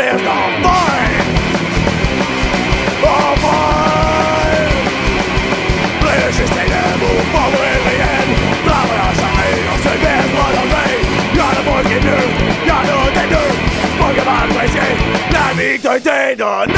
there's no fight. Oh boy, please just take a move forward in the end. Blah blah blah, on se baisse moi l'envers. Y'a le monde qui est nul, y'a le dénul. Spoken by crazy, la vie t'a été donnée.